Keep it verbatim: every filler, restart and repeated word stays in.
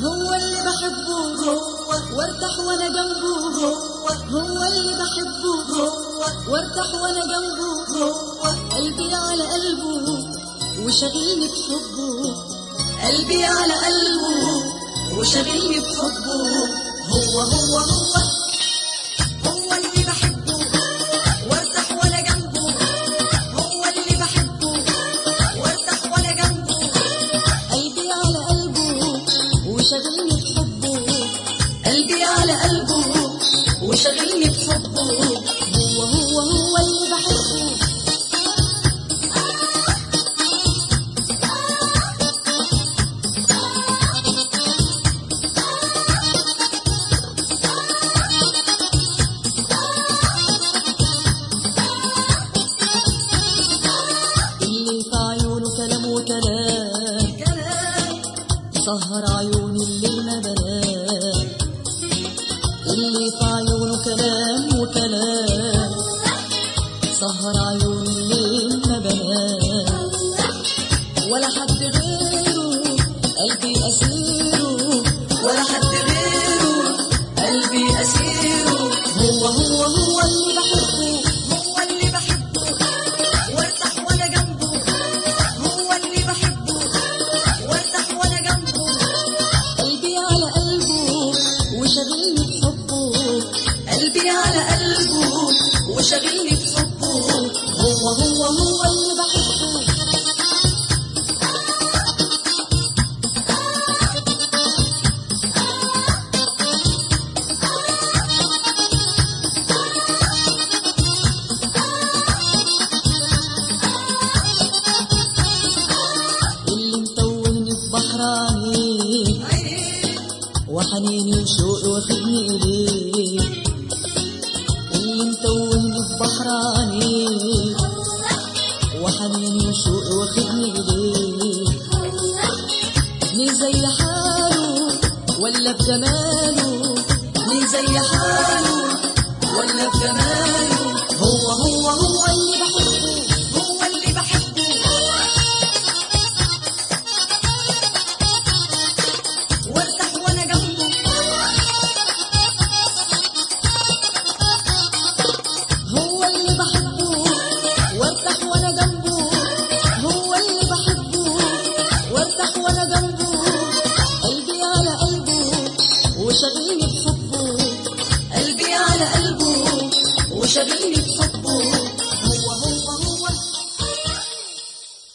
هو اللي بحبه هو وارتاح وانا جنبه هو هو اللي بحبه هو وارتاح وانا جنبه هو قلبي على قلبه وشغلني بحبه قلبي على قلبه وشغلني بحبه هو هو هو هو اللي بحبه وارتاح وانا جنبه هو اللي بحبه وارتاح وانا جنبه قلبي على قلبه وشغلني بحبه قلبي على قلبه وشغلني بحبه هو هو هو اللي بحبه سهر عيوني الليل ما بنام اللي في عيونه كلام وكلام سهر عيوني الليل ما بنام ولا حد غيره قلبي أسيره ولا حد غيره قلبي أسيره هو هو هو اللي بحبه هو اللي بحبه وارتاح وانا جنبه هو اللي بحبه وارتاح وانا جنبه قلبي على قلبه وشغلني بحبه قلبي على قلبه وشغلني بحبه هو هو هو اللي بحبه وحنيني وشوقي واخدني إليه اللي متوهني في بحر عينيه وحنيني وشوقي واخدني إليه ليه زي حاله ولا بجماله ليه زي حاله ولا بجماله هو هو هو اللي بحبه هو اللي بحبه وارتاح وانا جنبه هو اللي بحبه وارتاح وانا جنبه هو اللي بحبه وارتاح وانا جنبه قلبي على قلبه وشغلني